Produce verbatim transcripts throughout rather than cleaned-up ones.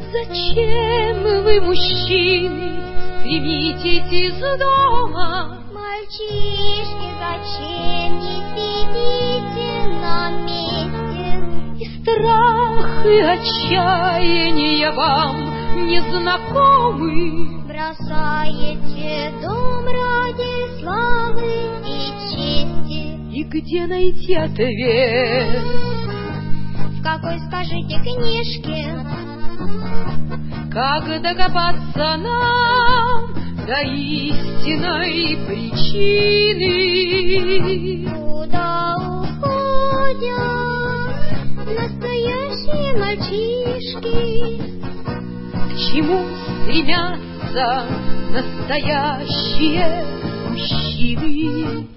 Зачем вы, мужчины, стремитесь из дома? Мальчишки, зачем не сидите на месте? И страх, и отчаяние вам не знакомы. Бросаете дом ради славы и чести. И где найти ответ? В какой, скажите, книжке? Как докопаться нам до истинной причины? Куда уходят настоящие мальчишки? К чему стремятся настоящие мужчины?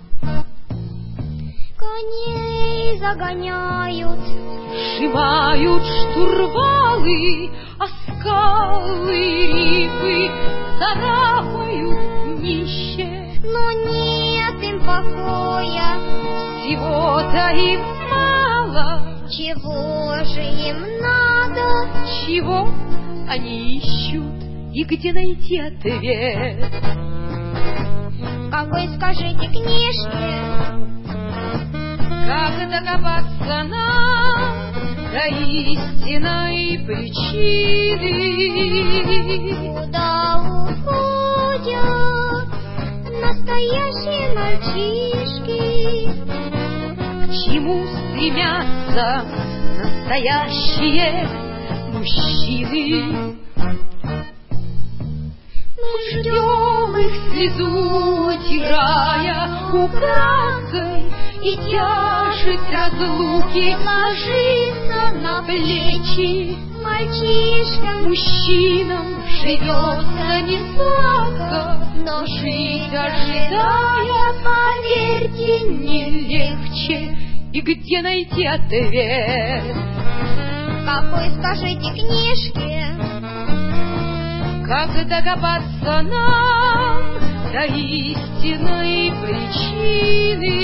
Коней загоняют, сжимают штурвалы, а скалы рифы царапают днище. но нет им покоя. Всего-то им мало. Чего же им надо? Чего они ищут и где найти ответ? Какой, скажите, книжке? Как докопаться нам до истинной причины? Куда уходят настоящие мальчишки? К чему стремятся настоящие мужчины? Мы ждем их слезу, утирая украдкой, и тяжесть разлуки ложится на плечи. Мальчишкам, Мужчинам живется не сладко, но жить, ожидая, поверьте, не легче. И где найти ответ? какой, скажите, книжке? Как докопаться нам до истинной причины?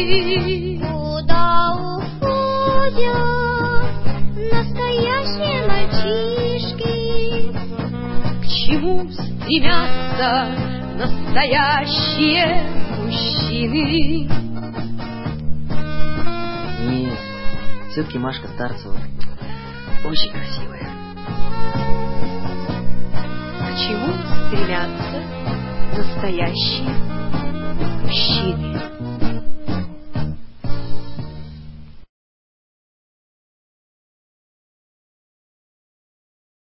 Куда уходят настоящие мальчишки? К чему стремятся настоящие мужчины? Нет, все-таки Машка Старцева очень красивая. К чему стремятся настоящие мужчины?